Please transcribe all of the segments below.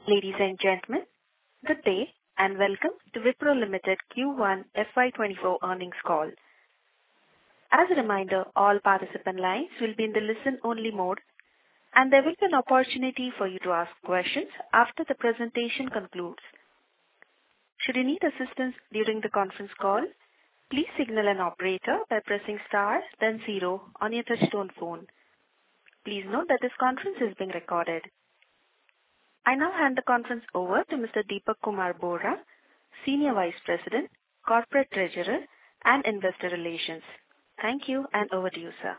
Ladies and gentlemen, good day and welcome to Wipro Limited Q1 FY24 earnings call. As a reminder, all participant lines will be in the listen-only mode, and there will be an opportunity for you to ask questions after the presentation concludes. Should you need assistance during the conference call, please signal an operator by pressing star then 0 on your touchtone phone. Please note that this conference is being recorded. I now hand the conference over to Mr. Deepak Kumar Bohra, Senior Vice President, Corporate Treasurer and Investor Relations. Thank you, and over to you, sir.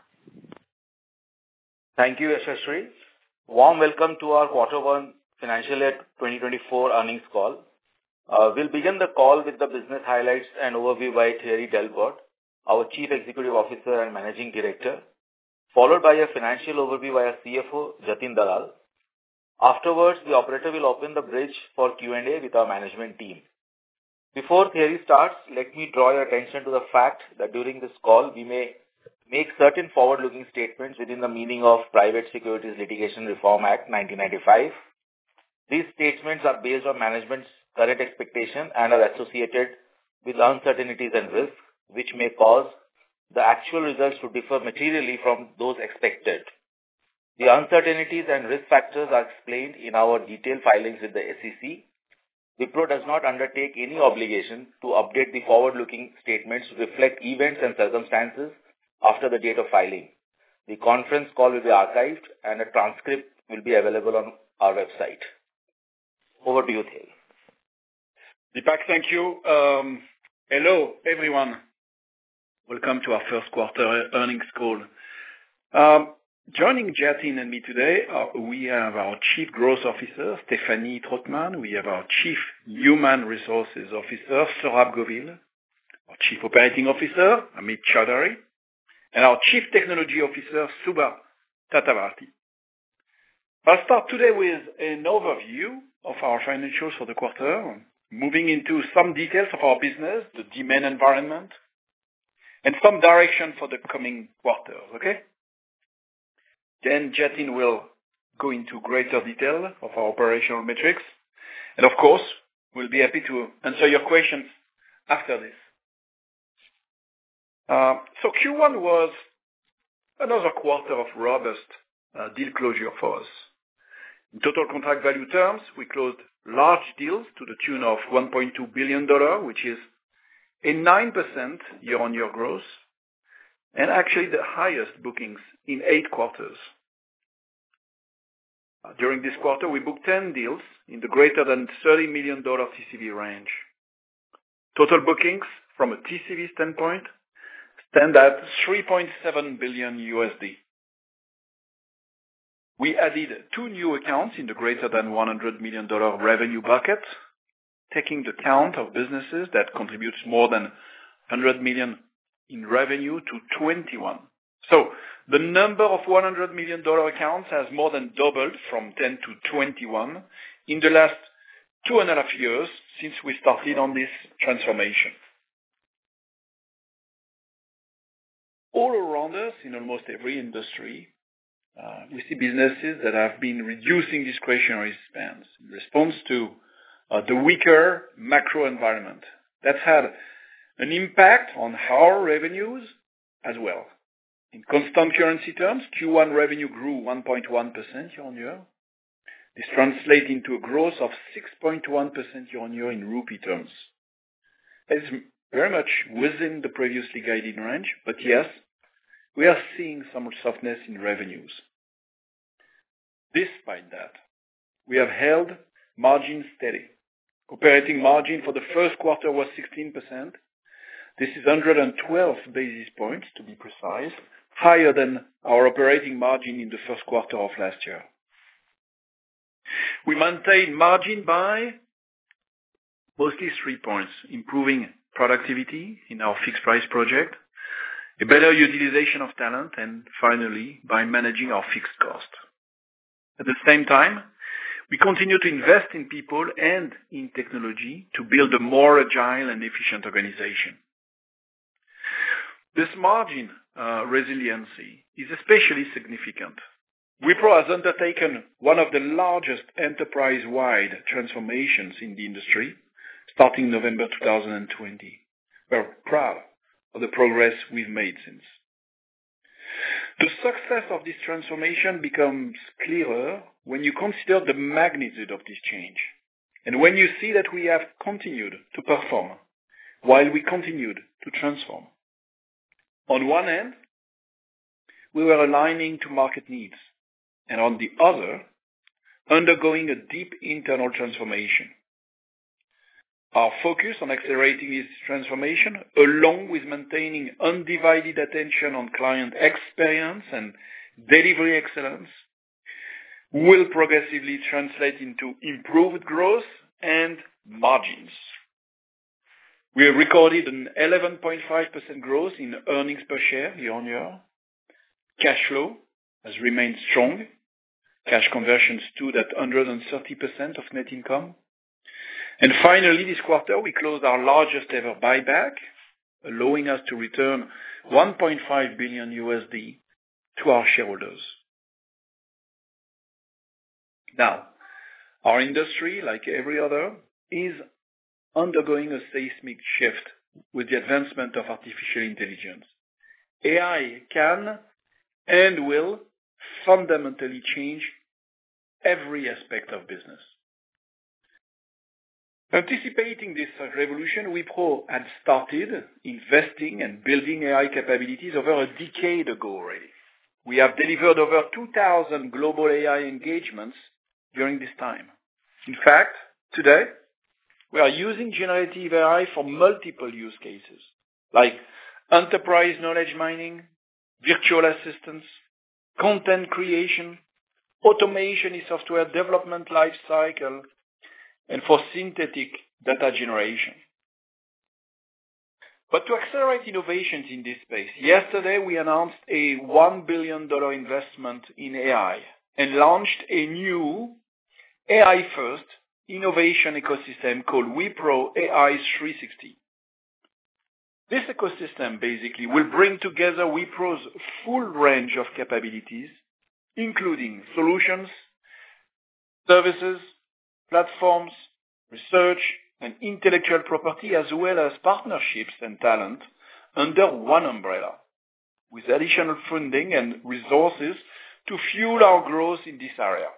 Thank you, Yashashree. Warm welcome to our Q1 Financial Year 2024 earnings call. We'll begin the call with the business highlights and overview by Thierry Delaporte, our Chief Executive Officer and Managing Director, followed by a financial overview by our CFO, Jatin Dalal. Afterwards, the operator will open the bridge for Q&A with our management team. Before Thierry starts, let me draw your attention to the fact that during this call, we may make certain forward-looking statements within the meaning of Private Securities Litigation Reform Act 1995. These statements are based on management's current expectation and are associated with uncertainties and risks, which may cause the actual results to differ materially from those expected. The uncertainties and risk factors are explained in our detailed filings with the SEC. Wipro does not undertake any obligation to update the forward-looking statements to reflect events and circumstances after the date of filing. The conference call will be archived and a transcript will be available on our website. Over to you, Thierry. Deepak, thank you. Hello, everyone. Welcome to our first quarter earnings call. Joining Jatin and me today, we have our Chief Growth Officer, Stephanie Trautmann. We have our Chief Human Resources Officer, Saurabh Govil, our Chief Operating Officer, Amit Choudhary, and our Chief Technology Officer, Subha Tatavarti. I'll start today with an overview of our financials for the quarter, moving into some details of our business, the demand environment, and some direction for the coming quarters, okay? Then Jatin will go into greater detail of our operational metrics. And of course, we'll be happy to answer your questions after this. So Q1 was another quarter of robust deal closure for us. In total contract value terms, we closed large deals to the tune of $1.2 billion, which is a 9% year-on-year growth, and actually the highest bookings in 8 quarters. During this quarter, we booked 10 deals in the greater than $30 million TCV range. Total bookings from a TCV standpoint stand at $3.7 billion. We added 2 new accounts in the greater than $100 million revenue bucket, taking the count of businesses that contributes more than $100 million in revenue to 21. So the number of $100 million accounts has more than doubled from 10 to 21 in the last 2.5 years since we started on this transformation. All around us, in almost every industry, we see businesses that have been reducing discretionary spends in response to the weaker macro environment. That's had an impact on our revenues as well. In constant currency terms, Q1 revenue grew 1.1% year-on-year. This translates into a growth of 6.1% year-on-year in rupee terms. It's very much within the previously guided range, but yes, we are seeing some softness in revenues. Despite that, we have held margin steady. Operating margin for the first quarter was 16%. This is 112 basis points, to be precise, higher than our operating margin in the first quarter of last year. We maintain margin by mostly 3 points: improving productivity in our fixed price project, a better utilization of talent, and finally, by managing our fixed cost. At the same time, we continue to invest in people and in technology to build a more agile and efficient organization. This margin resiliency is especially significant Wipro has undertaken one of the largest enterprise-wide transformations in the industry, starting November 2020. We're proud of the progress we've made since. The success of this transformation becomes clearer when you consider the magnitude of this change, and when you see that we have continued to perform while we continued to transform. On one hand, we were aligning to market needs, and on the other, undergoing a deep internal transformation. Our focus on accelerating this transformation, along with maintaining undivided attention on client experience and delivery excellence, will progressively translate into improved growth and margins. We have recorded an 11.5% growth in earnings per share year-on-year. Cash flow has remained strong. Cash conversion stood at 130% of net income. And finally, this quarter, we closed our largest ever buyback, allowing us to return $1.5 billion to our shareholders. Now, our industry, like every other, is undergoing a seismic shift with the advancement of artificial intelligence. AI can and will fundamentally change every aspect of business. Anticipating this revolution, Wipro had started investing and building AI capabilities over a decade ago already. We have delivered over 2,000 global AI engagements during this time. In fact, today, we are using generative AI for multiple use cases, like enterprise knowledge mining, virtual assistants, content creation, automation in software development lifecycle, and for synthetic data generation. But to accelerate innovations in this space, yesterday we announced a $1 billion investment in AI and launched a new AI-first innovation ecosystem called Wipro AI 360. This ecosystem basically will bring together Wipro's full range of capabilities, including solutions, services, platforms, research, and intellectual property, as well as partnerships and talent under one umbrella, with additional funding and resources to fuel our growth in this area.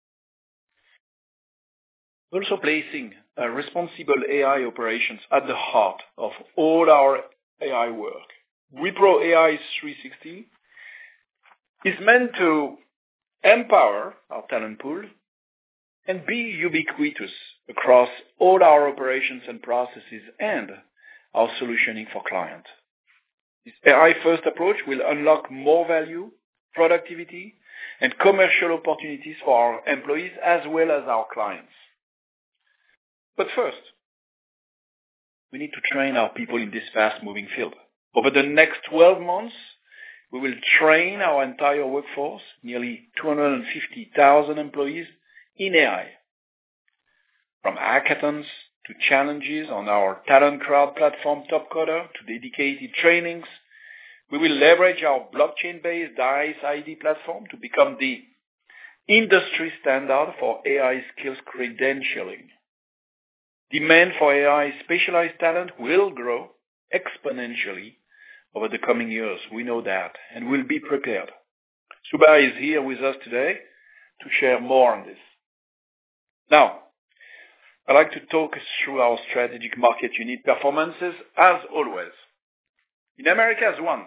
Also placing responsible AI operations at the heart of all our AI work. Wipro AI 360 is meant to empower our talent pool and be ubiquitous across all our operations and processes and our solutioning for clients. This AI-first approach will unlock more value, productivity, and commercial opportunities for our employees as well as our clients. But first, we need to train our people in this fast-moving field. Over the next 12 months, we will train our entire workforce, nearly 250,000 employees, in AI. From hackathons to challenges on our Talent Crowd platform Topcoder to dedicated trainings, we will leverage our blockchain-based DICE ID platform to become the industry standard for AI skills credentialing. Demand for AI specialized talent will grow exponentially over the coming years. We know that, and we'll be prepared. Subha is here with us today to share more on this. Now, I'd like to talk us through our strategic market unit performances as always. In Americas 1,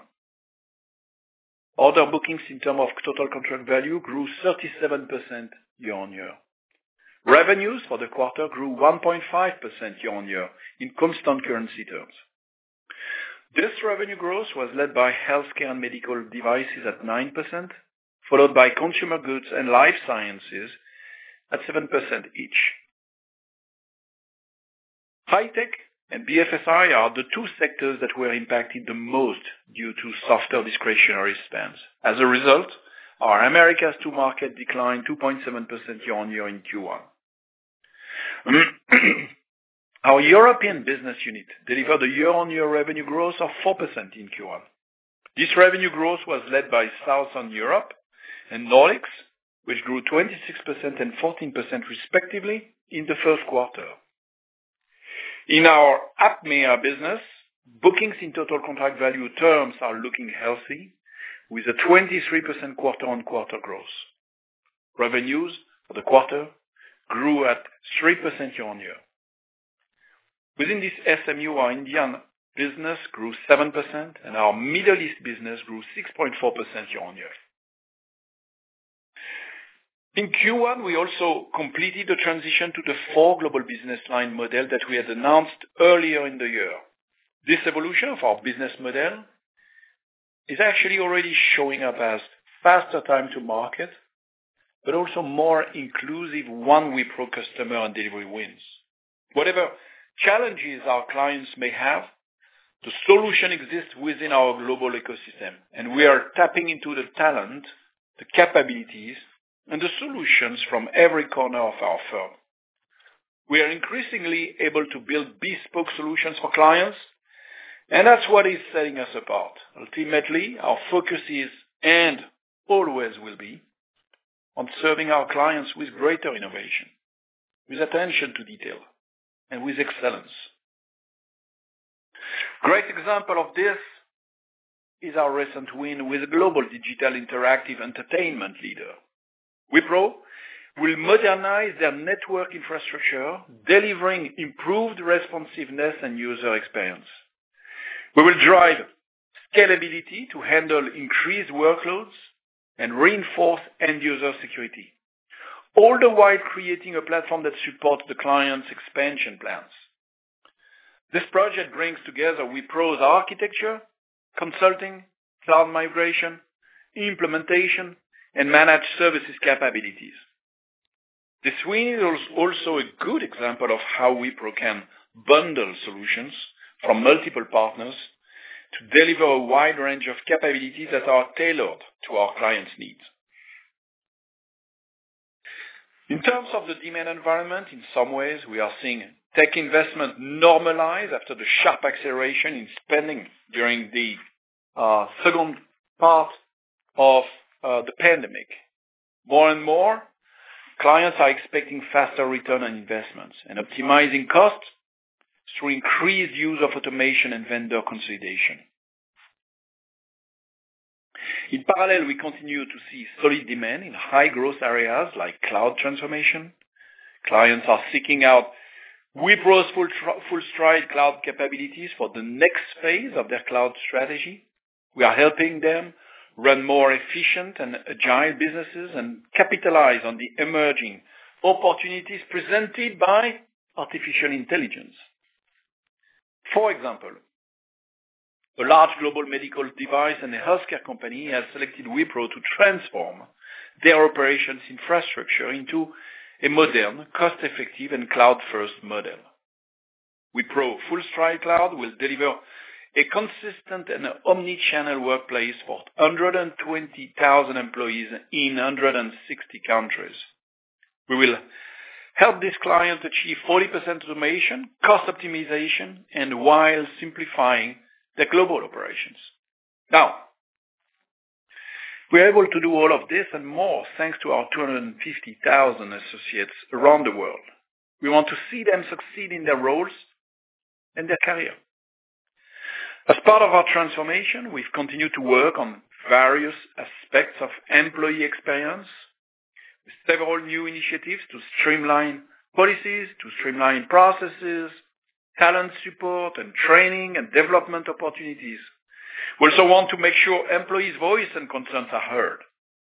order bookings in terms of total contract value grew 37% year-on-year. Revenues for the quarter grew 1.5% year-on-year in constant currency terms. This revenue growth was led by healthcare and medical devices at 9%, followed by consumer goods and life sciences at 7% each. High-tech and BFSI are the two sectors that were impacted the most due to softer discretionary spends. As a result, our Americas 2 market declined 2.7% year-on-year in Q1. Our European business unit delivered a year-on-year revenue growth of 4% in Q1. This revenue growth was led by Southern Europe and Nordics, which grew 26% and 14% respectively in the first quarter. In our APMEA business, bookings in total contract value terms are looking healthy, with a 23% quarter-on-quarter growth. Revenues for the quarter grew at 3% year-on-year. Within this SMU, our Indian business grew 7%, and our Middle East business grew 6.4% year-on-year. In Q1, we also completed the transition to the 4 global business line model that we had announced earlier in the year. This evolution of our business model is actually already showing up as faster time to market, but also more inclusive One Wipro customer and delivery wins. Whatever challenges our clients may have, the solution exists within our global ecosystem, and we are tapping into the talent, the capabilities, and the solutions from every corner of our firm. We are increasingly able to build bespoke solutions for clients, and that's what is setting us apart. Ultimately, our focus is, and always will be, on serving our clients with greater innovation, with attention to detail, and with excellence. Great example of this is our recent win with a global digital interactive entertainment leader. Wipro will modernize their network infrastructure, delivering improved responsiveness and user experience. We will drive scalability to handle increased workloads and reinforce end-user security, all the while creating a platform that supports the client's expansion plans. This project brings together Wipro's architecture, consulting, cloud migration, implementation, and managed services capabilities. This win is also a good example of how Wipro can bundle solutions from multiple partners to deliver a wide range of capabilities that are tailored to our clients' needs. In terms of the demand environment, in some ways, we are seeing tech investment normalize after the sharp acceleration in spending during the second part of the pandemic. More and more, clients are expecting faster return on investments and optimizing costs through increased use of automation and vendor consolidation. In parallel, we continue to see solid demand in high growth areas like cloud transformation. Clients are seeking out Wipro's full stride cloud capabilities for the next phase of their cloud strategy. We are helping them run more efficient and agile businesses and capitalize on the emerging opportunities presented by artificial intelligence. For example, a large global medical device and a healthcare company has selected Wipro to transform their operations infrastructure into a modern, cost-effective, and cloud-first model. Wipro Full Stride Cloud will deliver a consistent and omni-channel workplace for 120,000 employees in 160 countries. We will help this client achieve 40% automation, cost optimization, and while simplifying their global operations. Now, we are able to do all of this and more thanks to our 250,000 associates around the world. We want to see them succeed in their roles and their career. As part of our transformation, we've continued to work on various aspects of employee experience with several new initiatives to streamline policies, to streamline processes, talent support and training and development opportunities. We also want to make sure employees' voice and concerns are heard.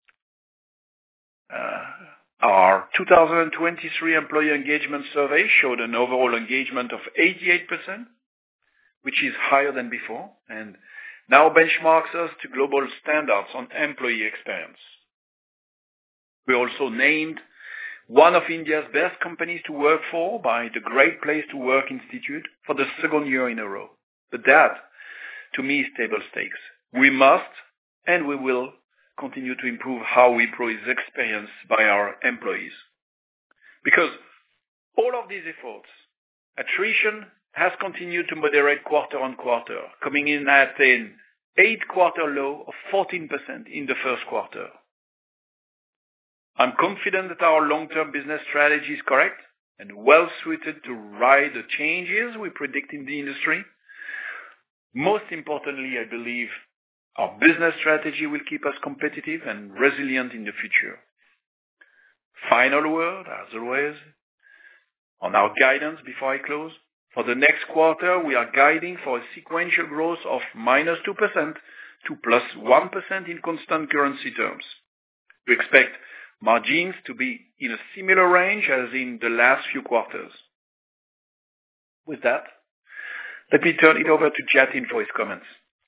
Our 2023 employee engagement survey showed an overall engagement of 88%, which is higher than before, and now benchmarks us to global standards on employee experience. We also named one of India's best companies to work for by the Great Place to Work Institute for the second year in a row. But that, to me, is table stakes. We must and we will continue to improve how Wipro is experienced by our employees. Because all of these efforts, attrition has continued to moderate quarter on quarter, coming in at an 8-quarter low of 14% in the first quarter. I'm confident that our long-term business strategy is correct and well-suited to ride the changes we predict in the industry. Most importantly, I believe our business strategy will keep us competitive and resilient in the future. Final word, as always, on our guidance before I close. For the next quarter, we are guiding for a sequential growth of -2% to +1% in constant currency terms. We expect margins to be in a similar range as in the last few quarters. With that, let me turn it over to Jatin for his comments.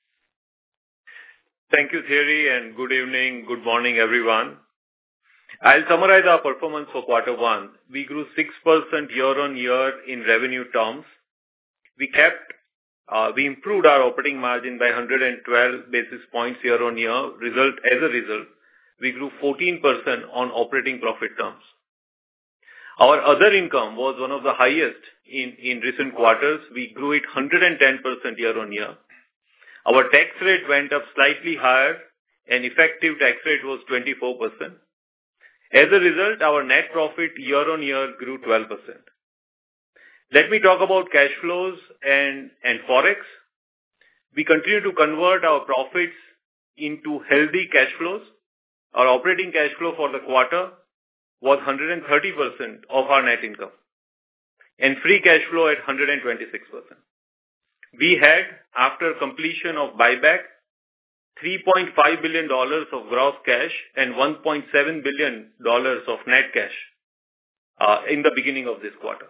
Thank you, Thierry, and good evening, good morning, everyone. I'll summarize our performance for quarter one. We grew 6% year-on-year in revenue terms. We improved our operating margin by 112 basis points year-on-year. As a result, we grew 14% on operating profit terms. Our other income was one of the highest in recent quarters. We grew it 110% year-on-year. Our tax rate went up slightly higher, and effective tax rate was 24%. As a result, our net profit year-on-year grew 12%. Let me talk about cash flows and Forex. We continue to convert our profits into healthy cash flows. Our operating cash flow for the quarter was 130% of our net income, and free cash flow at 126%. We had, after completion of buyback, $3.5 billion of gross cash and $1.7 billion of net cash in the beginning of this quarter.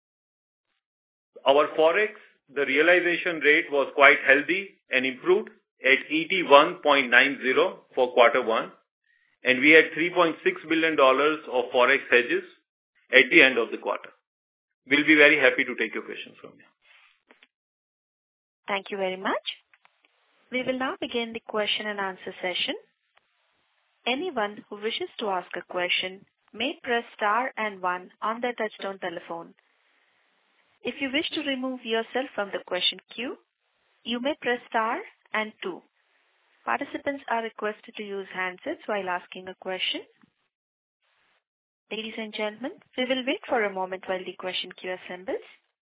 Our Forex, the realization rate was quite healthy and improved at 81.90 for quarter one, and we had $3.6 billion of Forex hedges at the end of the quarter. We'll be very happy to take your questions from you. Thank you very much. We will now begin the question and answer session. Anyone who wishes to ask a question may press star and one on their touchtone telephone. If you wish to remove yourself from the question queue, you may press star and two. Participants are requested to use handsets while asking a question. Ladies and gentlemen, we will wait for a moment while the question queue assembles.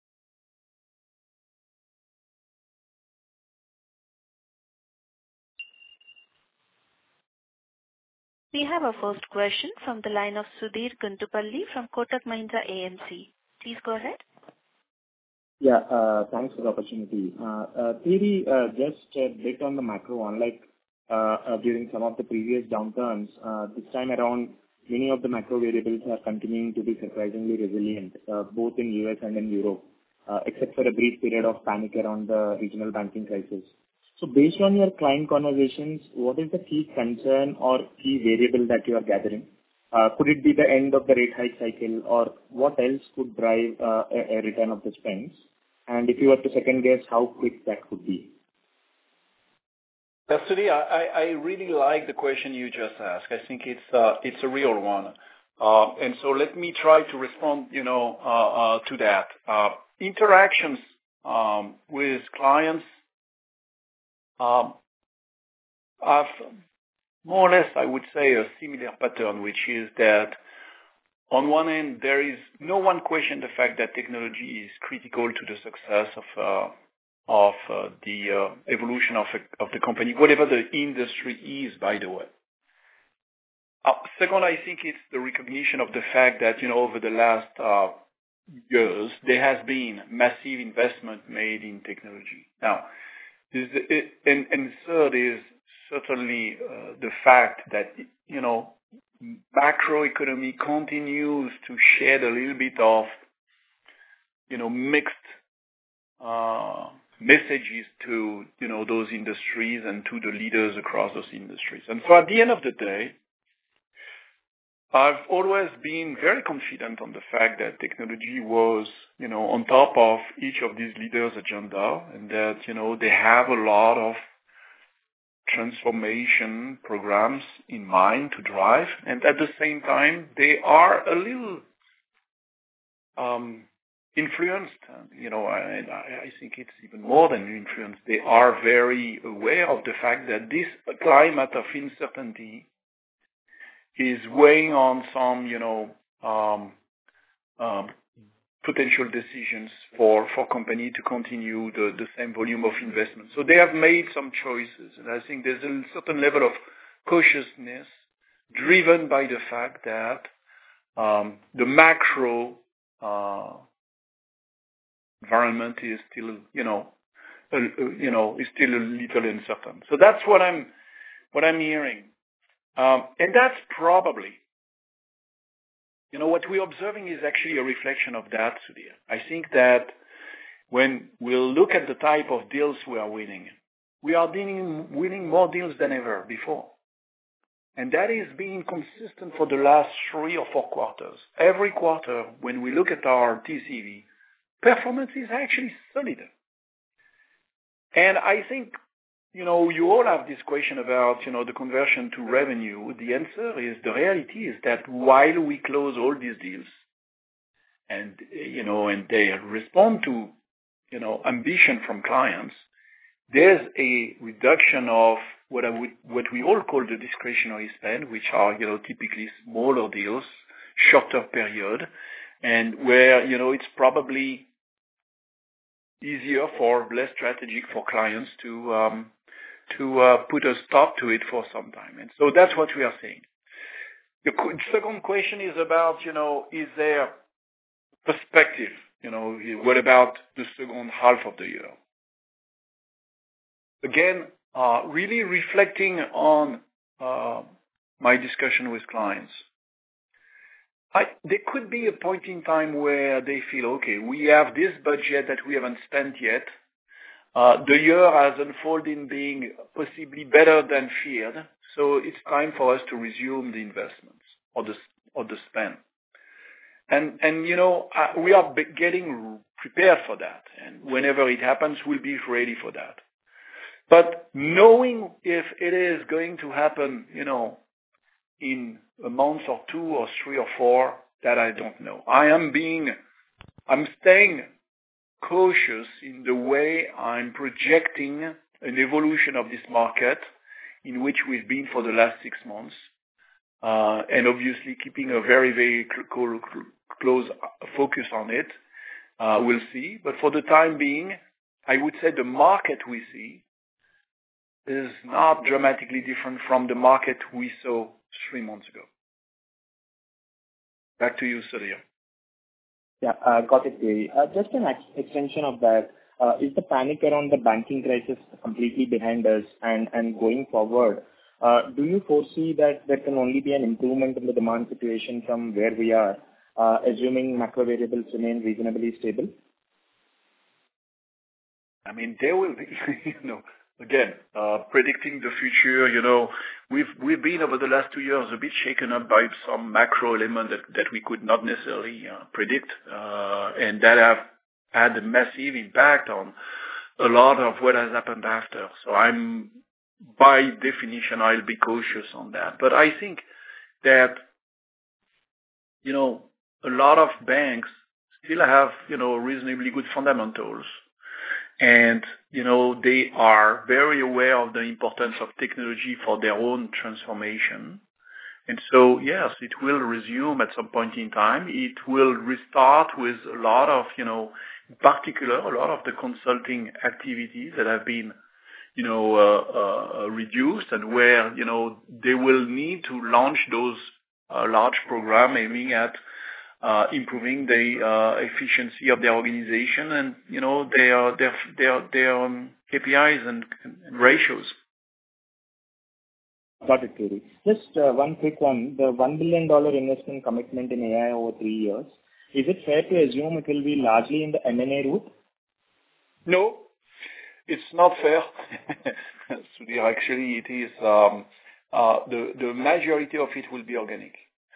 We have our first question from the line of Sudheer Guntupalli from Kotak Mahindra AMC. Please go ahead. Yeah, thanks for the opportunity. Thierry, just a bit on the macro one, like during some of the previous downturns, this time around, many of the macro variables are continuing to be surprisingly resilient, both in US and in Europe, except for a brief period of panic around the regional banking crisis. So based on your client conversations, what is the key concern or key variable that you are gathering? Could it be the end of the rate hike cycle, or what else could drive a return of the spends? And if you were to second guess, how quick that could be? Sudhir, I really like the question you just asked. I think it's a real one. And so let me try to respond, to that. Interactions with clients have more or less, I would say, a similar pattern, which is that on one end, there is no one question the fact that technology is critical to the success of the evolution of the company, whatever the industry is, by the way. Second, I think it's the recognition of the fact that, over the last years, there has been massive investment made in technology. Now, and third is certainly the fact that, macroeconomy continues to shed a little bit of, mixed messages to, those industries and to the leaders across those industries. And so at the end of the day, I've always been very confident on the fact that technology was, on top of each of these leaders' agenda, and that, they have a lot of transformation programs in mind to drive. And at the same time, they are a little influenced, and I think it's even more than influenced. They are very aware of the fact that this climate of uncertainty is weighing on some, potential decisions for company to continue the same volume of investment. So they have made some choices, and I think there's a certain level of cautiousness driven by the fact that the macro environment is still, is still a little uncertain. So that's what I'm hearing, and that's probably, what we're observing is actually a reflection of that, Sudhir. I think that when we'll look at the type of deals we are winning, we are winning more deals than ever before. And that is being consistent for the last 3 or 4 quarters. Every quarter, when we look at our TCV, performance is actually solid. And I think, you all have this question about, the conversion to revenue. The answer is, the reality is that while we close all these deals and, and they respond to, ambition from clients, there's a reduction of what we all call the discretionary spend, which are, typically smaller deals, shorter period, and where, it's probably easier for less strategic for clients to put a stop to it for some time. And so that's what we are seeing. The second question is about, is there perspective? What about the second half of the year? Again, really reflecting on my discussion with clients. There could be a point in time where they feel, okay, we have this budget that we haven't spent yet. The year has unfolded being possibly better than feared, so it's time for us to resume the investments or the spend. And we are getting prepared for that, and whenever it happens, we'll be ready for that. But knowing if it is going to happen, in a month or 2 or 3 or 4, that I don't know. I'm staying cautious in the way I'm projecting an evolution of this market in which we've been for the last 6 months, and obviously keeping a very, very close focus on it. We'll see. But for the time being, I would say the market we see is not dramatically different from the market we saw 3 months ago. Back to you, Sudhir. Yeah, got it, Thierry. Just an extension of that, is the panic around the banking crisis completely behind us? And going forward, do you foresee that there can only be an improvement in the demand situation from where we are, assuming macro variables remain reasonably stable? I mean, there will be, again, predicting the future, we've been over the last 2 years a bit shaken up by some macro element that we could not necessarily predict, and that have had a massive impact on a lot of what has happened after. So by definition, I'll be cautious on that. But I think that, a lot of banks still have, reasonably good fundamentals. And, they are very aware of the importance of technology for their own transformation. And so, yes, it will resume at some point in time. It will restart with a lot of, in particular, a lot of the consulting activities that have been, reduced, and where, they will need to launch those large programs aiming at improving the efficiency of their organization and, their KPIs and ratios. Got it, Thierry. Just one quick one. The $1 billion investment commitment in AI over 3 years, is it fair to assume it will be largely in the M&A route? No, it's not fair. Actually, it is the majority of it will be organic.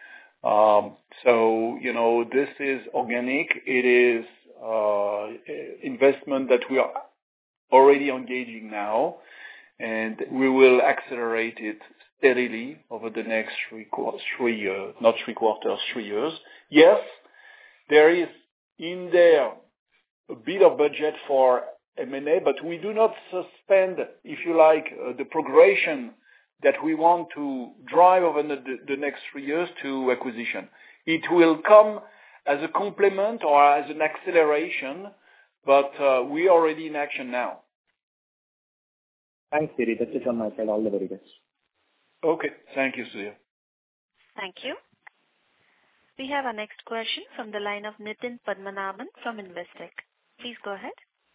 So, this is organic. It is investment that we are already engaging now, and we will accelerate it steadily over the next 3 years, not 3 quarters, 3 years. Yes, there is in there a bit of budget for M&A, but we do not suspend, if you like, the progression that we want to drive over the next 3 years to acquisition. It will come as a complement or as an acceleration, but we are already in action now. Thanks, Thierry. That's it from my side. All the very best. Okay. Thank you, Sudhir. Thank you. We have our next question from the line of Nitin Padmanabhan from Investec. Please go ahead.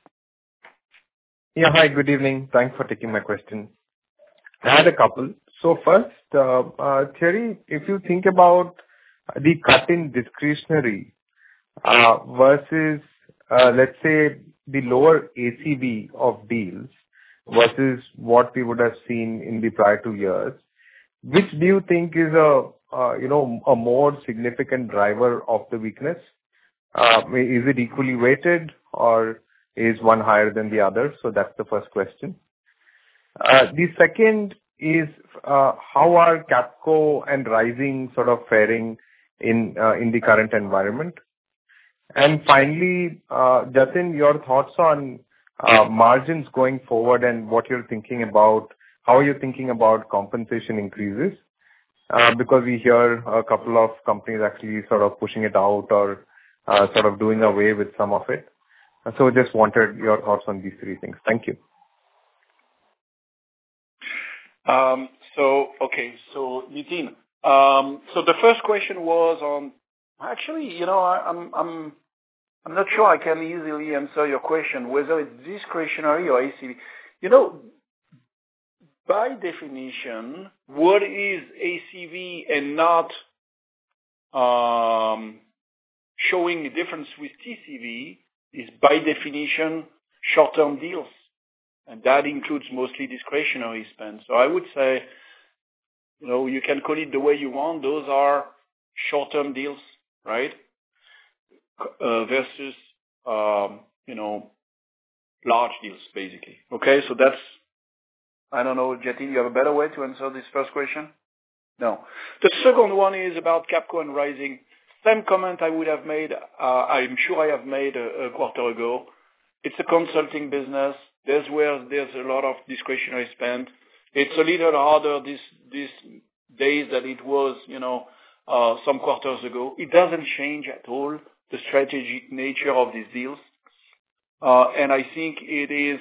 Yeah, hi, good evening. Thanks for taking my question. I had a couple. So first, Thierry, if you think about the cut in discretionary versus, let's say, the lower ACV of deals versus what we would have seen in the prior 2 years, which do you think is a more significant driver of the weakness? Is it equally weighted or is one higher than the other? So that's the first question. The second is how are Capco and Rizing sort of faring in the current environment? And finally, Jatin, your thoughts on margins going forward and what you're thinking about, how are you thinking about compensation increases? Because we hear a couple of companies actually sort of pushing it out or sort of doing away with some of it. So just wanted your thoughts on these three things. Thank you. So Nitin, so the first question was on, actually, I'm not sure I can easily answer your question, whether it's discretionary or ACV. By definition, what is ACV and not showing a difference with TCV is by definition short-term deals. And that includes mostly discretionary spend. So I would say, you can call it the way you want. Those are short-term deals, right? Versus, large deals, basically. Okay, so that's, I don't know, Jatin, you have a better way to answer this first question? No. The second one is about Capco and Rizing. Same comment I would have made, I'm sure I have made a quarter ago. It's a consulting business. There's a lot of discretionary spend. It's a little harder these days than it was, some quarters ago. It doesn't change at all the strategic nature of these deals. And I think it is,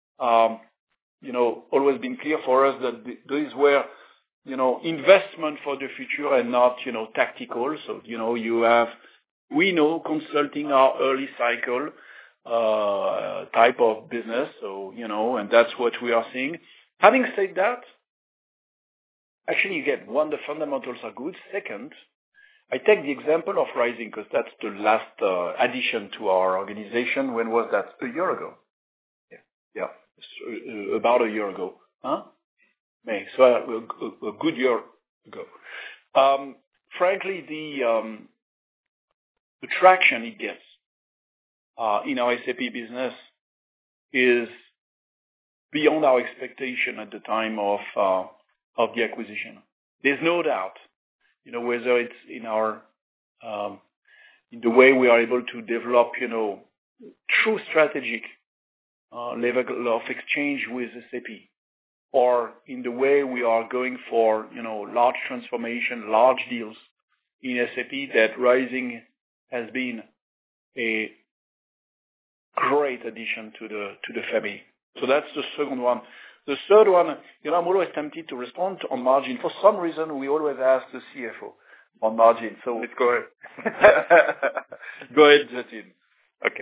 always been clear for us that these were, investment for the future and not, tactical. So, we know consulting are early cycle type of business. So, and that's what we are seeing. Having said that, actually, again, one, the fundamentals are good. Second, I take the example of Rizing because that's the last addition to our organization. When was that? A year ago. Yeah. About a year ago. May. So a good year ago. Frankly, the traction it gets in our SAP business is beyond our expectation at the time of the acquisition. There's no doubt, whether it's in our in the way we are able to develop, true strategic level of exchange with SAP, or in the way we are going for, large transformation, large deals in SAP, that Rizing has been a great addition to the family. So that's the second one. The third one, I'm always tempted to respond on margin. For some reason, we always ask the CFO on margin. So let's go ahead. Go ahead, Jatin. Okay.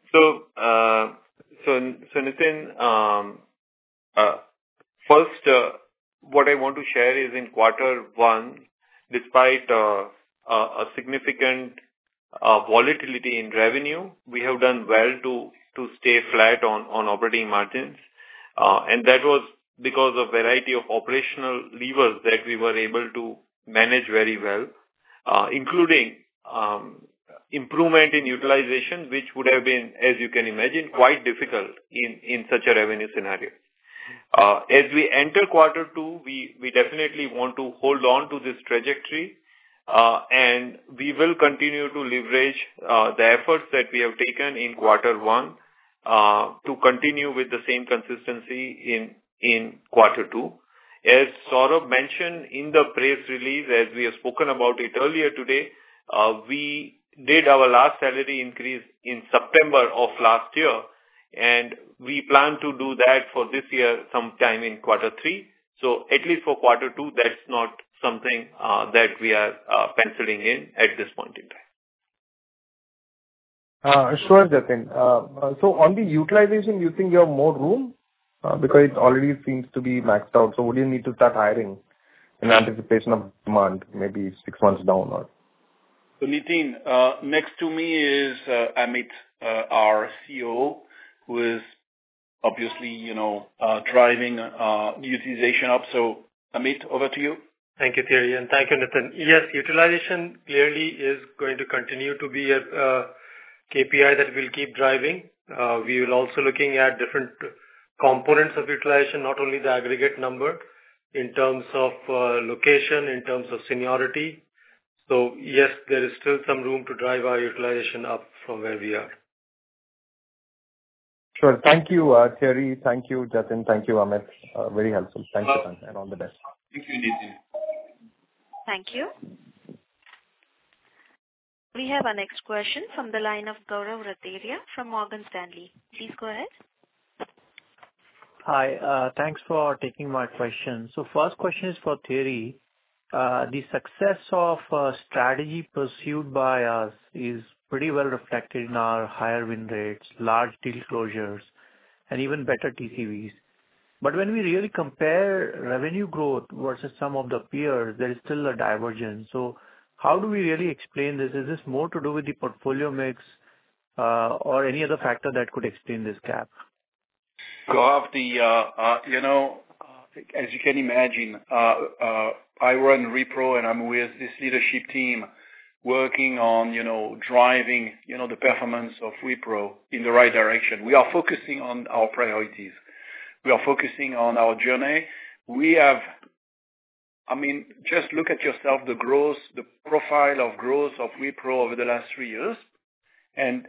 So Nitin, first, what I want to share is in quarter one, despite a significant volatility in revenue, we have done well to stay flat on operating margins. And that was because of variety of operational levers that we were able to manage very well, including improvement in utilization, which would have been, as you can imagine, quite difficult in such a revenue scenario. As we enter quarter two, we definitely want to hold on to this trajectory, and we will continue to leverage the efforts that we have taken in quarter one to continue with the same consistency in quarter two. As Saurabh mentioned in the press release, as we have spoken about it earlier today, we did our last salary increase in September of last year, and we plan to do that for this year sometime in quarter 3. So at least for quarter 2, that's not something that we are penciling in at this point in time. Sure, Jatin. So on the utilization, you think you have more room? Because it already seems to be maxed out. So would you need to start hiring in anticipation of demand, maybe 6 months down or? So Nitin, next to me is Amit, our CEO, who is obviously, driving utilization up. So Amit, over to you. Thank you, Thierry, and thank you, Nitin. Yes, utilization clearly is going to continue to be a KPI that we'll keep driving. We will also looking at different components of utilization, not only the aggregate number, in terms of location, in terms of seniority. So yes, there is still some room to drive our utilization up from where we are. Sure. Thank you, Thierry. Thank you, Jatin. Thank you, Amit. Very helpful. Thank you, and all the best. Thank you, Nitin. Thank you. We have our next question from the line of Gaurav Rateria from Morgan Stanley. Please go ahead. Hi, thanks for taking my question. So first question is for Thierry. The success of strategy pursued by us is pretty well reflected in our higher win rates, large deal closures, and even better TCVs. But when we really compare revenue growth versus some of the peers, there is still a divergence. So how do we really explain this? Is this more to do with the portfolio mix or any other factor that could explain this gap? Gaurav, as you can imagine, I run Wipro and I'm with this leadership team working on, driving, the performance of Wipro in the right direction. We are focusing on our priorities. We are focusing on our journey. Just look at yourself, the growth, the profile of growth of Wipro over the last 3 years. And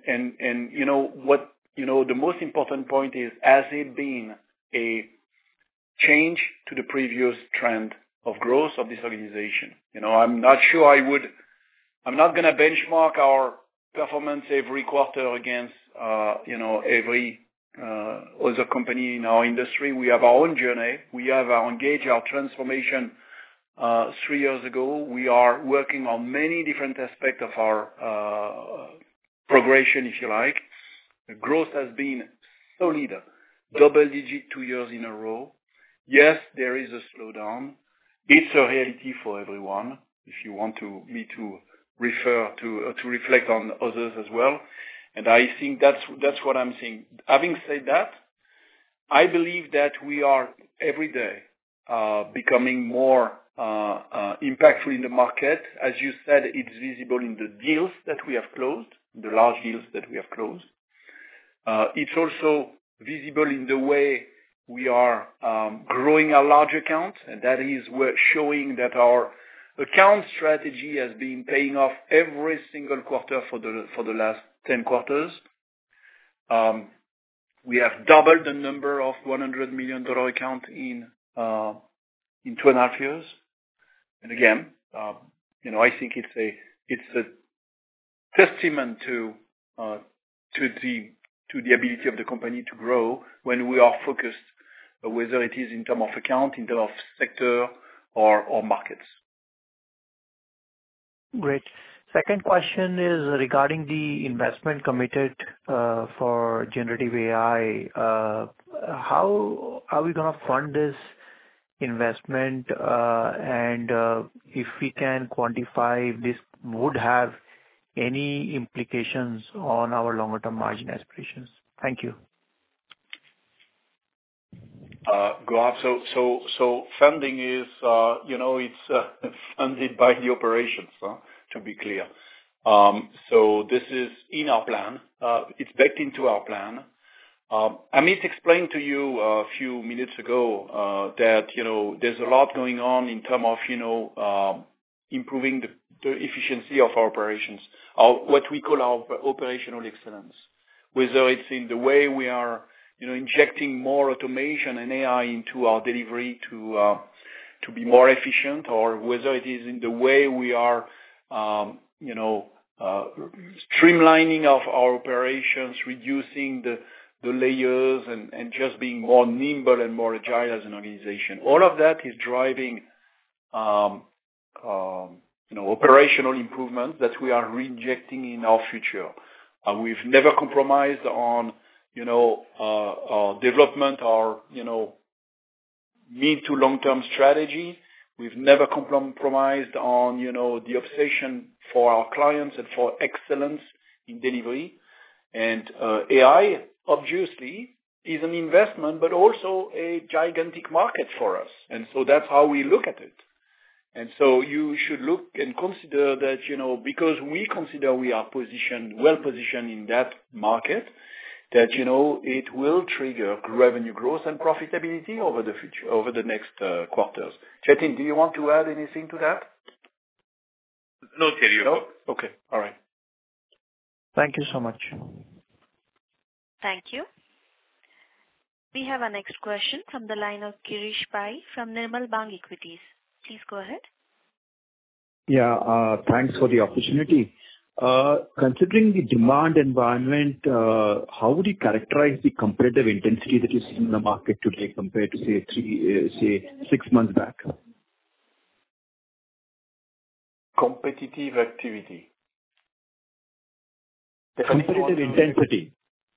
the most important point is, has it been a change to the previous trend of growth of this organization? I'm not sure I'm not going to benchmark our performance every quarter against, every other company in our industry. We have our own journey. We have engaged our transformation 3 years ago. We are working on many different aspects of our progression, if you like. The growth has been solid, double-digit 2 years in a row. Yes, there is a slowdown. It's a reality for everyone. If you want me to refer to reflect on others as well, and I think that's what I'm seeing. Having said that, I believe that we are every day becoming more impactful in the market. As you said, it's visible in the deals that we have closed, the large deals that we have closed. It's also visible in the way we are growing our large accounts, and that is showing that our account strategy has been paying off every single quarter for the last 10 quarters. We have doubled the number of $100 million accounts in 2.5 years. And again, I think it's a testament to the ability of the company to grow when we are focused, whether it is in terms of account, in terms of sector, or markets. Great. Second question is regarding the investment committed for generative AI. How are we going to fund this investment? And if we can quantify if this would have any implications on our longer-term margin aspirations? Thank you. Gaurav, so funding is, it's funded by the operations, to be clear. So this is in our plan. It's baked into our plan. Amit explained to you a few minutes ago that, there's a lot going on in terms of, improving the efficiency of our operations, what we call our operational excellence, whether it's in the way we are injecting more automation and AI into our delivery to be more efficient, or whether it is in the way we are, streamlining of our operations, reducing the layers, and just being more nimble and more agile as an organization. All of that is driving, operational improvements that we are reinjecting in our future. We've never compromised on, our development, our, mid to long-term strategy. We've never compromised on, the obsession for our clients and for excellence in delivery. And AI, obviously, is an investment, but also a gigantic market for us. And so that's how we look at it. And so you should look and consider that, because we consider we are well positioned in that market, that, it will trigger revenue growth and profitability over the future, over the next quarters. Jatin, do you want to add anything to that? No, Thierry. No? Okay. All right. Thank you so much. Thank you. We have our next question from the line of Girish Pai from Nirmal Bang Equities. Please go ahead. Yeah, thanks for the opportunity. Considering the demand environment, how would you characterize the competitive intensity that you see in the market today compared to, say, 6 months back? Competitive activity. Competitive intensity.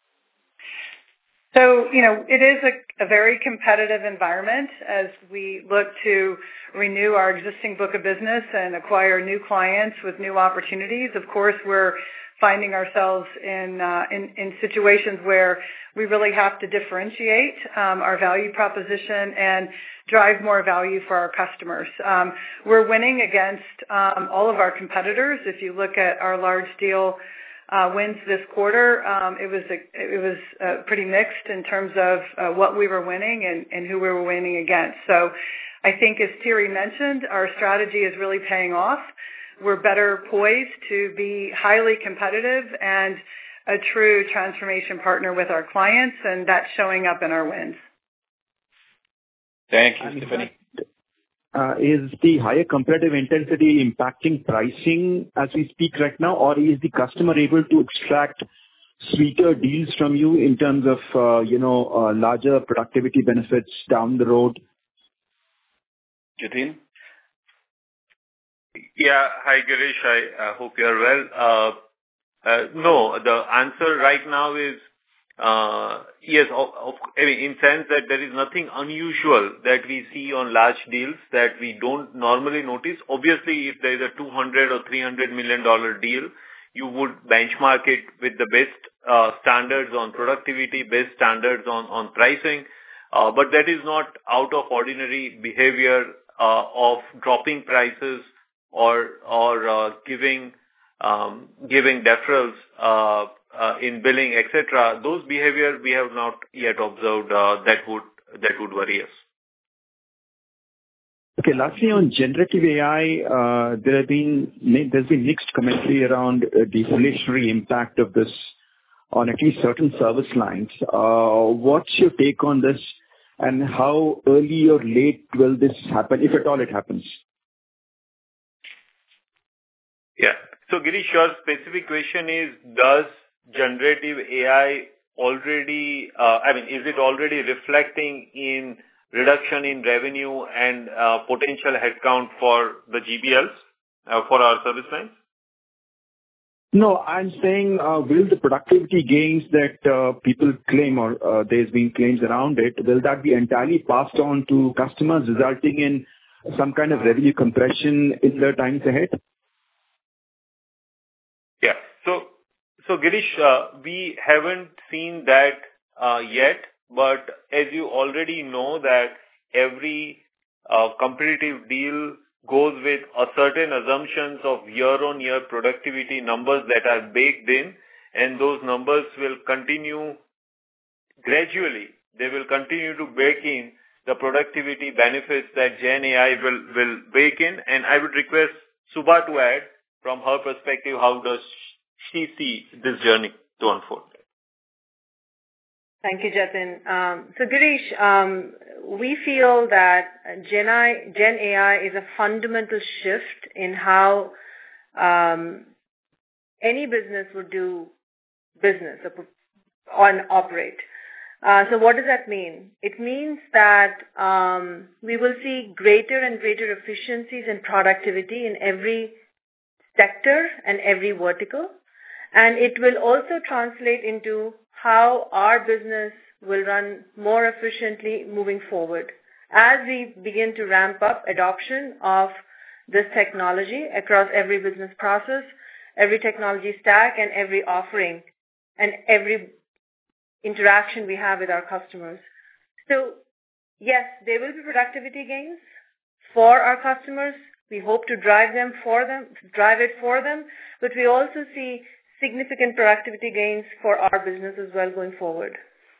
So, it is a very competitive environment as we look to renew our existing book of business and acquire new clients with new opportunities. Of course, we're finding ourselves in situations where we really have to differentiate our value proposition and drive more value for our customers. We're winning against all of our competitors. If you look at our large deal wins this quarter, it was pretty mixed in terms of what we were winning and who we were winning against. So I think, as Thierry mentioned, our strategy is really paying off. We're better poised to be highly competitive and a true transformation partner with our clients, and that's showing up in our wins. Thank you, Stephanie. Is the higher competitive intensity impacting pricing as we speak right now, or is the customer able to extract sweeter deals from you in terms of, larger productivity benefits down the road? Jatin? Yeah. Hi, Girish. I hope you are well. No, the answer right now is yes, in sense that there is nothing unusual that we see on large deals that we don't normally notice. Obviously, if there is a $200 or $300 million deal, you would benchmark it with the best standards on productivity, best standards on pricing. But that is not out of ordinary behavior of dropping prices or giving deferrals in billing, etc. Those behavior we have not yet observed that would worry us. Okay. Lastly, on generative AI, there's been mixed commentary around the deflationary impact of this on at least certain service lines. What's your take on this, and how early or late will this happen, if at all it happens? Yeah. So, Girish, your specific question is, does generative AI already, is it already reflecting in reduction in revenue and potential headcount for the GBLs, for our service lines? No, I'm saying, will the productivity gains that people claim, or there's been claims around it, will that be entirely passed on to customers, resulting in some kind of revenue compression in the times ahead? Yeah. So Girish, we haven't seen that yet, but as you already know that every competitive deal goes with a certain assumptions of year-on-year productivity numbers that are baked in, and those numbers will continue gradually. They will continue to bake in the productivity benefits that Gen AI will bake in, and I would request Subha to add from her perspective, how does she see this journey to unfold? Thank you, Jatin. So, Girish, we feel that Gen AI is a fundamental shift in how any business would do business or operate. So what does that mean? It means that we will see greater and greater efficiencies and productivity in every sector and every vertical. And it will also translate into how our business will run more efficiently moving forward as we begin to ramp up adoption of this technology across every business process, every technology stack, and every offering, and every interaction we have with our customers. So, yes, there will be productivity gains for our customers. We hope to drive it for them, but we also see significant productivity gains for our business as well going forward.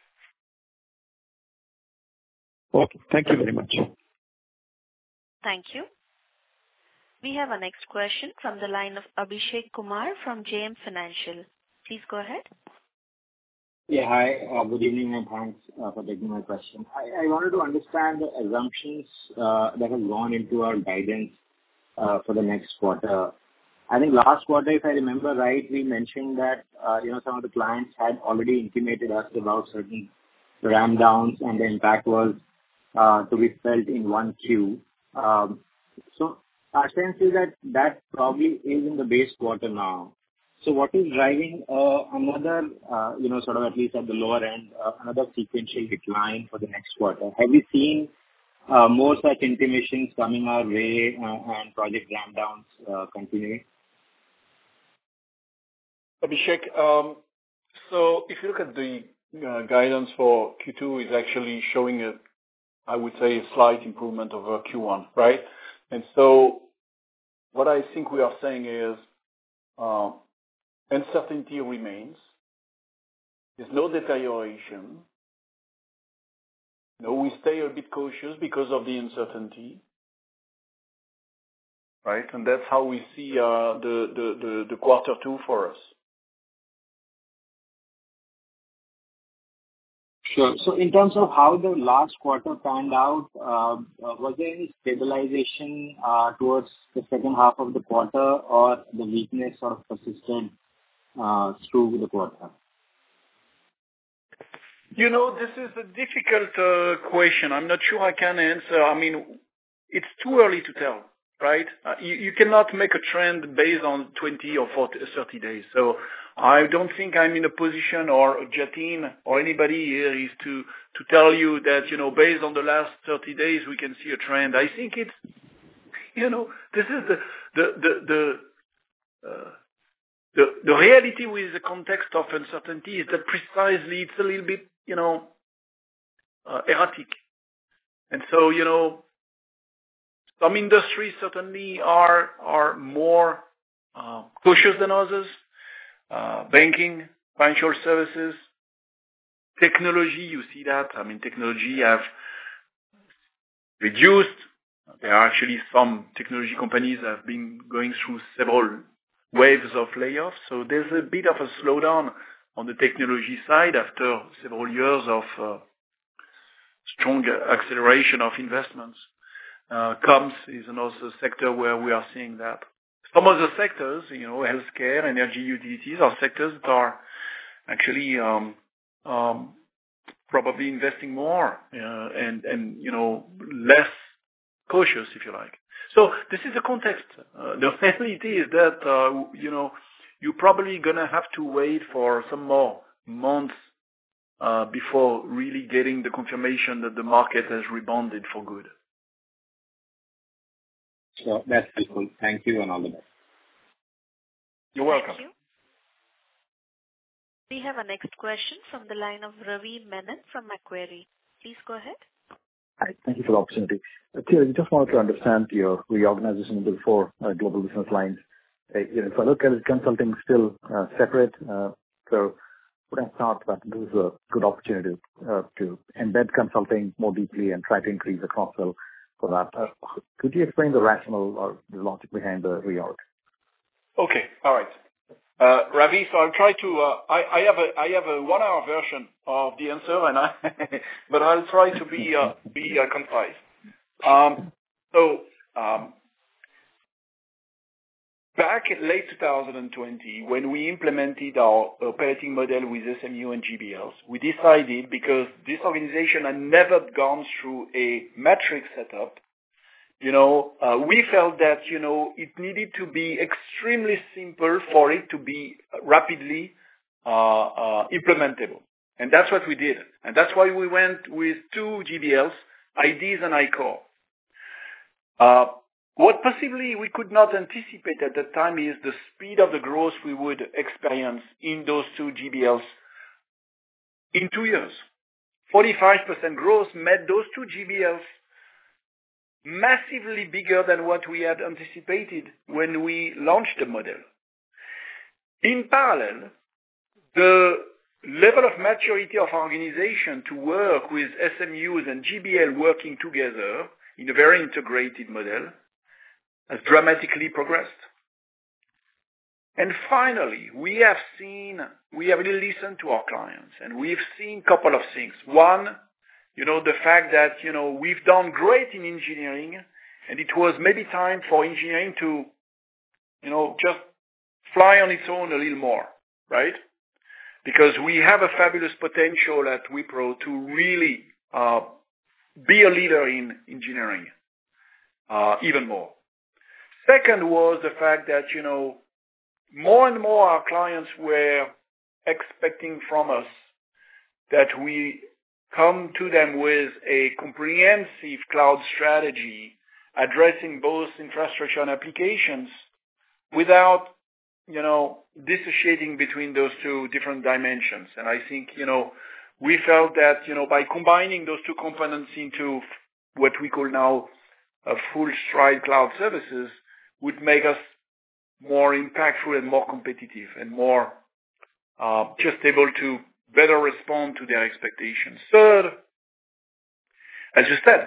Okay. Thank you very much. Thank you. We have our next question from the line of Abhishek Kumar from JM Financial. Please go ahead. Yeah, hi. Good evening and thanks for taking my question. I wanted to understand the assumptions that have gone into our guidance for the next quarter. I think last quarter, if I remember right, we mentioned that some of the clients had already intimated us about certain ramp downs and the impact was to be felt in 1Q. So our sense is that probably is in the base quarter now. So what is driving another, sort of at least at the lower end, another sequential decline for the next quarter? Have you seen more such intimations coming our way and project ramp downs continuing? Abhishek, so if you look at the guidance for Q2 is actually showing I would say, a slight improvement over Q1, right? And so what I think we are saying is uncertainty remains. There's no deterioration. We stay a bit cautious because of the uncertainty, right? And that's how we see the quarter two for us. Sure. So in terms of how the last quarter panned out, was there any stabilization towards the second half of the quarter, or the weakness sort of persisted through the quarter? This is a difficult question. I'm not sure I can answer. I mean, it's too early to tell, right? You cannot make a trend based on 20 or 30 days. So I don't think I'm in a position, or Jatin or anybody here is to tell you that, based on the last 30 days, we can see a trend. I think it's, this is the reality with the context of uncertainty is that precisely it's a little bit, erratic. And so, some industries certainly are more cautious than others. Banking, financial services, technology, you see that. I mean, technology have reduced. There are actually some technology companies that have been going through several waves of layoffs. So there's a bit of a slowdown on the technology side after several years of strong acceleration of investments. Comms is another sector where we are seeing that. Some other sectors, healthcare, energy, utilities, are sectors that are actually probably investing more and less cautious, if you like. So this is the context. The reality is that you're probably gonna have to wait for some more months before really getting the confirmation that the market has rebounded for good. Sure, that's helpful. Thank you and all the best. You're welcome. Thank you. We have a next question from the line of Ravi Menon from Macquarie. Please go ahead. Hi, thank you for the opportunity. Thierry, just wanted to understand your reorganization into the four global business lines. If I look at it, consulting still separate, so would I thought that this is a good opportunity to embed consulting more deeply and try to increase the cross-sell for that? Could you explain the rationale or the logic behind the reorg? Okay, all right. Ravi, so I'll try to. I have a 1 hour version of the answer, but I'll try to be concise. Back in late 2020, when we implemented our operating model with SMU and GBLs, we decided, because this organization had never gone through a metric setup, we felt that, it needed to be extremely simple for it to be rapidly implementable. And that's what we did. And that's why we went with 2 GBLs, IDs and ICOR. What possibly we could not anticipate at that time is the speed of the growth we would experience in those 2 GBLs in 2 years. 45% growth made those 2 GBLs massively bigger than what we had anticipated when we launched the model. In parallel, the level of maturity of our organization to work with SMUs and GBL working together in a very integrated model has dramatically progressed. And finally, we have really listened to our clients, and we've seen a couple of things. One, the fact that, we've done great in engineering, and it was maybe time for engineering to, just fly on its own a little more, right? Because we have a fabulous potential at Wipro to really be a leader in engineering, even more. Second was the fact that, more and more our clients were expecting from us that we come to them with a comprehensive cloud strategy addressing both infrastructure and applications without, dissociating between those 2 different dimensions. And I think, we felt that, by combining those 2 components into what we call now a full stride cloud services would make us more impactful and more competitive and more just able to better respond to their expectations. Third, as you said,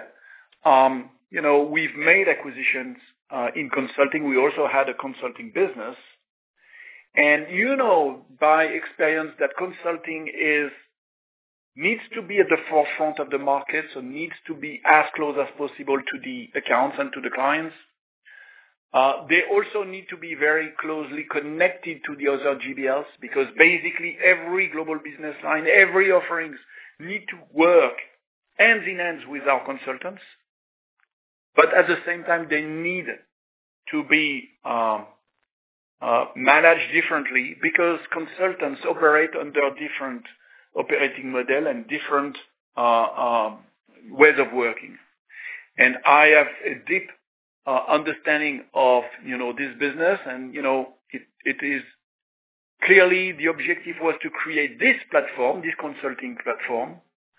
we've made acquisitions in consulting. We also had a consulting business. And by experience that consulting needs to be at the forefront of the market, so needs to be as close as possible to the accounts and to the clients. They also need to be very closely connected to the other GBLs, because basically every global business line, every offerings need to work hands in hands with our consultants. But at the same time, they need to be managed differently, because consultants operate under different operating model and different ways of working. And I have a deep understanding of, this business, and, it is clearly the objective was to create this platform, this consulting platform,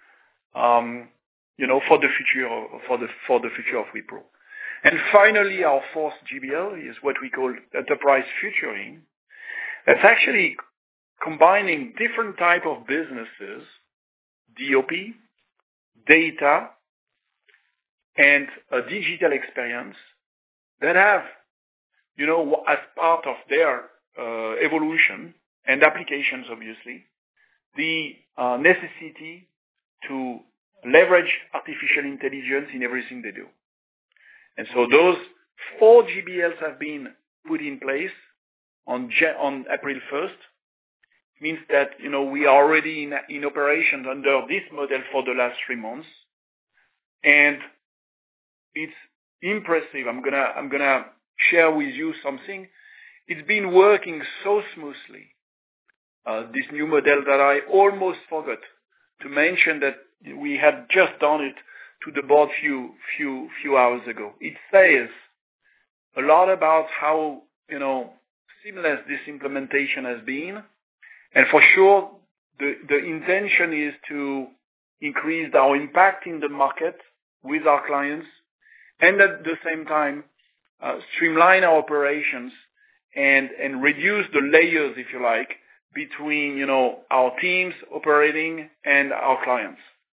for the future of Wipro. And finally, our 4th GBL is what we call enterprise futuring. That's actually combining different type of businesses, DOP, data, and a digital experience that have, as part of their evolution and applications, obviously, the necessity to leverage artificial intelligence in everything they do. And so those 4 GBLs have been put in place on April 1st. It means that, we are already in operations under this model for the last 3 months. And it's impressive. I'm gonna share with you something. It's been working so smoothly, this new model, that I almost forgot to mention that we had just done it to the board few hours ago. It says a lot about how, seamless this implementation has been. And for sure, the intention is to increase our impact in the market with our clients, and at the same time, streamline our operations and reduce the layers, if you like, between, our teams operating and our clients.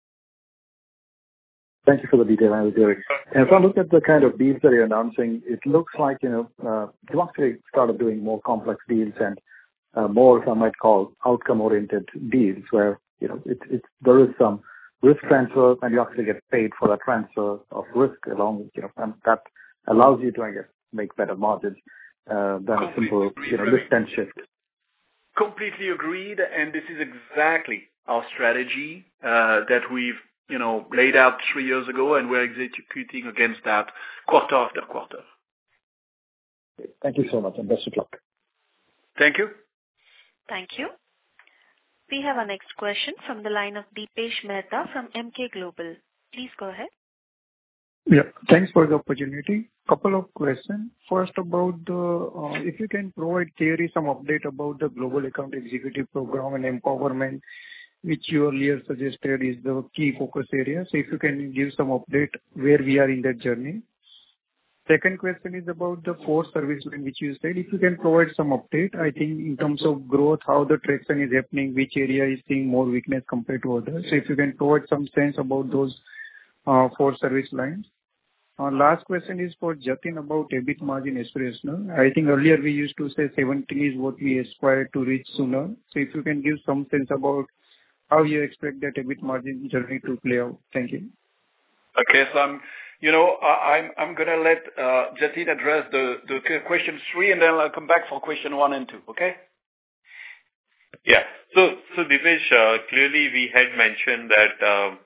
Thank you for the detail, Thierry. And if I look at the kind of deals that you're announcing, it looks like, you actually started doing more complex deals, and more, if I might call, outcome-oriented deals where, there is some risk transfer and you actually get paid for that transfer of risk along, and that allows you to, I guess, make better margins than a simple, lift and shift. Completely agreed, and this is exactly our strategy that we've, laid out 3 years ago, and we're executing against that quarter after quarter. Thank you so much, and best of luck. Thank you. Thank you. We have our next question from the line of Dipesh Mehta from Emkay Global. Please go ahead. Yeah, thanks for the opportunity. Couple of questions. First, about if you can provide Thierry some update about the Global Account Executive Program and empowerment, which you earlier suggested is the key focus area. So if you can give some update where we are in that journey. Second question is about the 4 service line, which you said. If you can provide some update, I think in terms of growth, how the traction is happening, which area is seeing more weakness compared to others. So if you can provide some sense about those 4 service lines. Last question is for Jatin about EBIT margin aspirational. I think earlier we used to say 17 is what we aspire to reach sooner. So if you can give some sense about how you expect that EBIT margin journey to play out. Thank you. Okay, so I'm gonna let Jatin address the question 3, and then I'll come back for question 1 and 2. Okay? Yeah. So Dipesh, clearly we had mentioned that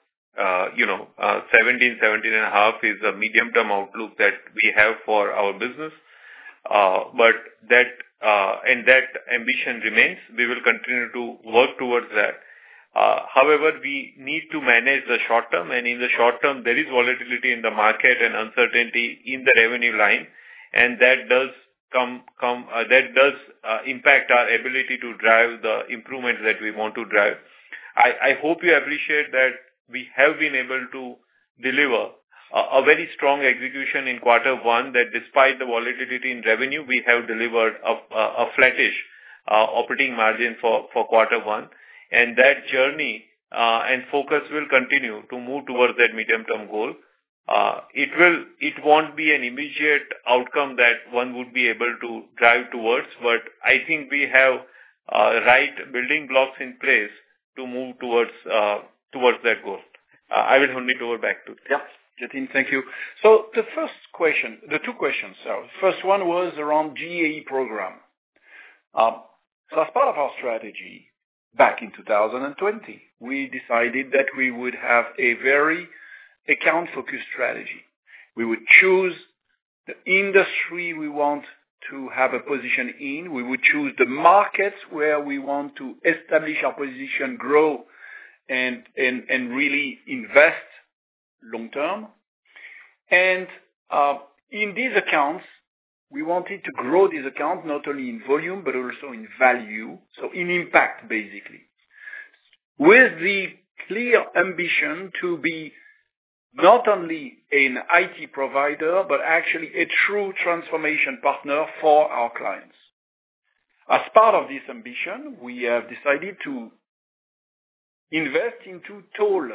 17.5 is a medium-term outlook that we have for our business. But that ambition remains. We will continue to work towards that. However, we need to manage the short term, and in the short term, there is volatility in the market and uncertainty in the revenue line, and that does impact our ability to drive the improvements that we want to drive. I hope you appreciate that we have been able to deliver a very strong execution in quarter 1, that despite the volatility in revenue, we have delivered a flattish operating margin for quarter 1. And that journey and focus will continue to move towards that medium-term goal. It won't be an immediate outcome that one would be able to drive towards, but I think we have right building blocks in place to move towards that goal. I will hand it over back to you. Yeah, Jatin, thank you. So the 2 questions. So first one was around GAE program. So as part of our strategy back in 2020, we decided that we would have a very account-focused strategy. We would choose the industry we want to have a position in. We would choose the markets where we want to establish our position, grow, and really invest long term. And in these accounts, we wanted to grow these accounts not only in volume but also in value, so in impact basically, with the clear ambition to be not only an IT provider but actually a true transformation partner for our clients. As part of this ambition, we have decided to invest into tall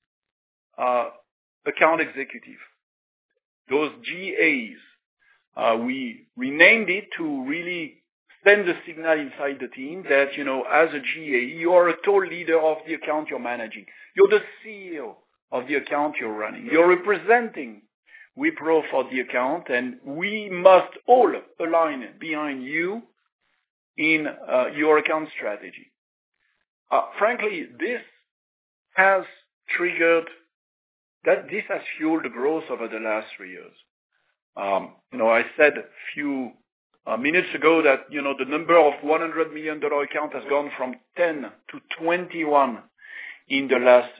account executive. Those GAs, we renamed it to really send the signal inside the team that, as a GA, you are a tall leader of the account you're managing. You're the CEO of the account you're running. You're representing Wipro for the account, and we must all align behind you in your account strategy. Frankly, this has fueled the growth over the last 3 years. I said a few minutes ago that, the number of $100 million account has gone from 10 to 21 in the last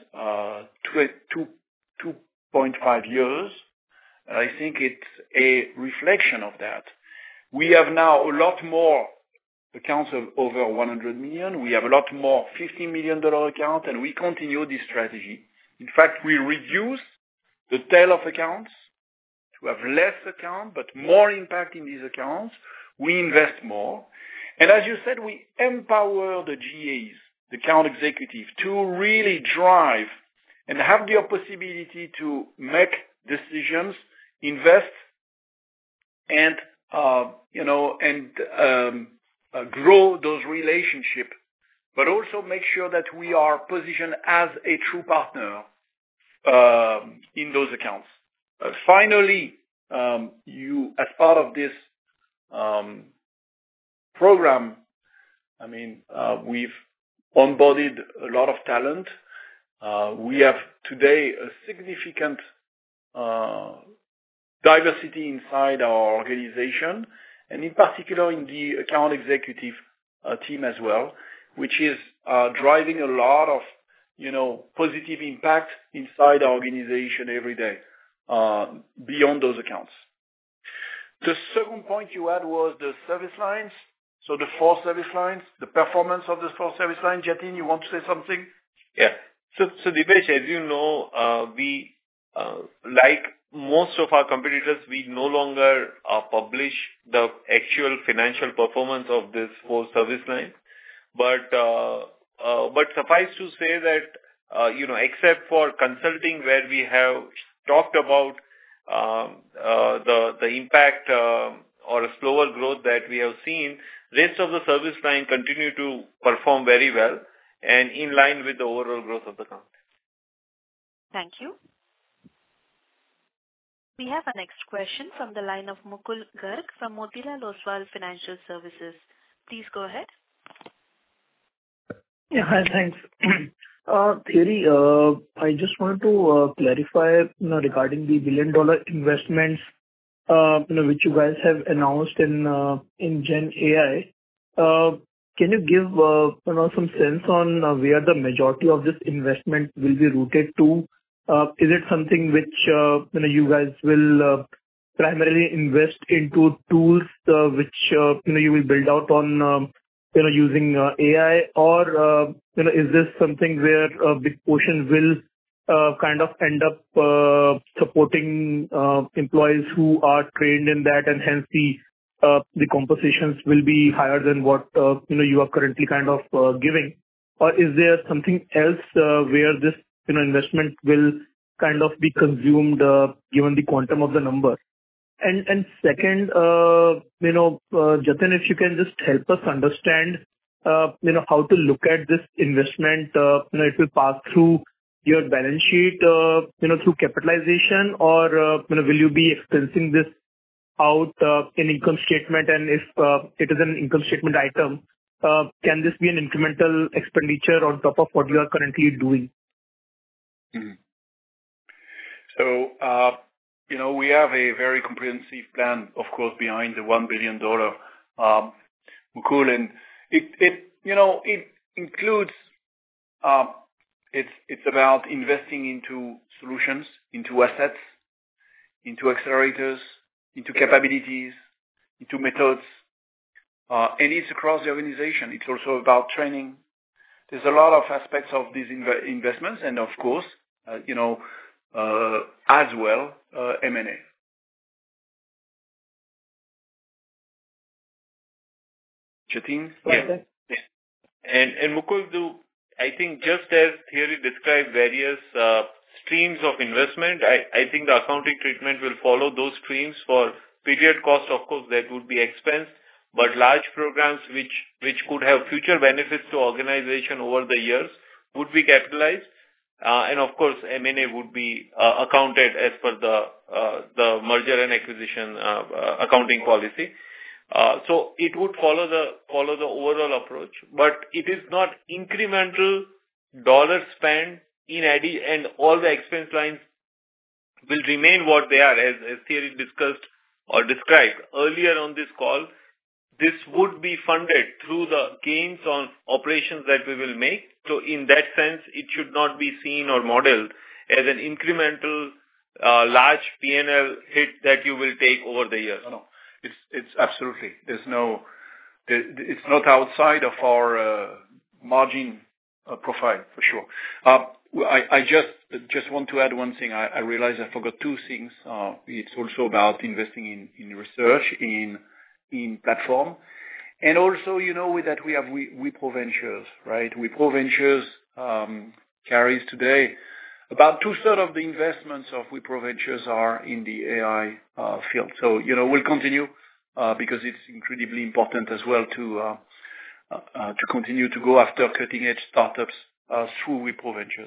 2.5 years. I think it's a reflection of that. We have now a lot more accounts of over $100 million. We have a lot more $50 million account, and we continue this strategy. In fact, we reduce the tail of accounts to have less account, but more impact in these accounts. We invest more. And as you said, we empower the GAs, the account executive, to really drive and have the possibility to make decisions, invest, and grow those relationships, but also make sure that we are positioned as a true partner in those accounts. Finally, as part of this program, we've onboarded a lot of talent. We have today a significant diversity inside our organization, and in particular in the account executive team as well, which is driving a lot of positive impact inside our organization every day beyond those accounts. The second point you had was the service lines. So the 4 service lines, the performance of the 4 service lines. Jatin, you want to say something? Yeah. So Dipesh, as you know, we like most of our competitors, we no longer publish the actual financial performance of this 4 service lines. But suffice to say that except for consulting, where we have talked about the impact or a slower growth that we have seen, rest of the service line continue to perform very well and in line with the overall growth of the company. Thank you. We have a next question from the line of Mukul Garg from Motilal Oswal Financial Services. Please go ahead. Yeah, hi, thanks. Thierry, I just wanted to clarify regarding the billion-dollar investments which you guys have announced in Gen AI. Can you give some sense on where the majority of this investment will be rooted to? Is it something which you guys will primarily invest into tools which you will build out on using AI, or is this something where a big portion will kind of end up supporting employees who are trained in that, and hence the compensations will be higher than what you are currently kind of giving? Or is there something else where this investment will kind of be consumed given the quantum of the number? And second, Jatin, if you can just help us understand how to look at this investment. It will pass through your balance sheet through capitalization, or will you be expensing this out in income statement? And if it is an income statement item, can this be an incremental expenditure on top of what you are currently doing? Mm-hmm. So, we have a very comprehensive plan, of course, behind the $1 billion, Mukul, and it includes, it's about investing into solutions, into assets, into accelerators, into capabilities, into methods, and it's across the organization. It's also about training. There's a lot of aspects of these investments, and of course, as well, M&A. Jatin? Yeah. And Mukul, I think just as Thierry described various streams of investment, I think the accounting treatment will follow those streams. For period cost, of course, that would be expense, but large programs which could have future benefits to organization over the years would be capitalized. And of course, M&A would be accounted as per the merger and acquisition accounting policy. So it would follow the overall approach, but it is not incremental dollar spend in addition, and all the expense lines will remain what they are, as Thierry discussed or described earlier on this call. This would be funded through the gains on operations that we will make. So in that sense, it should not be seen or modeled as an incremental large P&L hit that you will take over the years. No. It's absolutely. It's not outside of our margin profile, for sure. I just want to add one thing. I realized I forgot 2 things. It's also about investing in research, in platform. And also, that we have Wipro Ventures, right? Wipro Ventures carries today about 2/3 of the investments of Wipro Ventures are in the AI field. So, we'll continue because it's incredibly important as well to continue to go after cutting-edge startups through Wipro Ventures.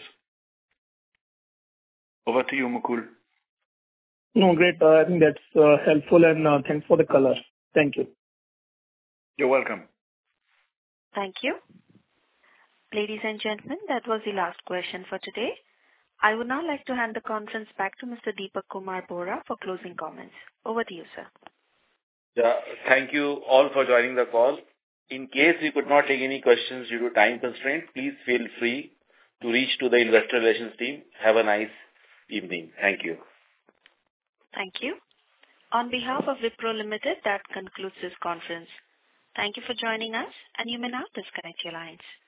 Over to you, Mukul. No, great. I think that's helpful, and thanks for the color. Thank you. You're welcome. Thank you. Ladies and gentlemen, that was the last question for today. I would now like to hand the conference back to Mr. Deepak Kumar Bohra for closing comments. Over to you, sir. Yeah, thank you all for joining the call. In case we could not take any questions due to time constraint, please feel free to reach to the investor relations team. Have a nice evening. Thank you. Thank you. On behalf of Wipro Limited, that concludes this conference. Thank you for joining us, and you may now disconnect your lines.